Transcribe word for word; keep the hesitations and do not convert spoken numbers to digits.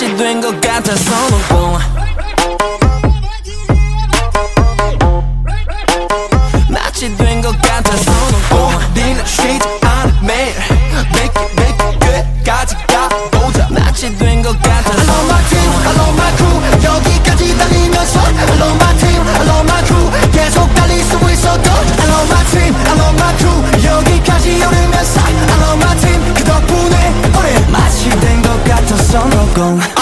마치 된 것 같아서 놓고 마치 된 것 같아서 놓고 우리는 쉬지 않아 매일 make it make it 끝까지 가보자 마치 된 것 같아서 I love my team, I love my crew 여기까지 달리면서 I love my team, I love my crew 계속 달릴 수 있어도 I love my team, I love my crew 여기까지 오르면서 I love my team 그 덕분에 우리 마치 된 것 같아서 놓고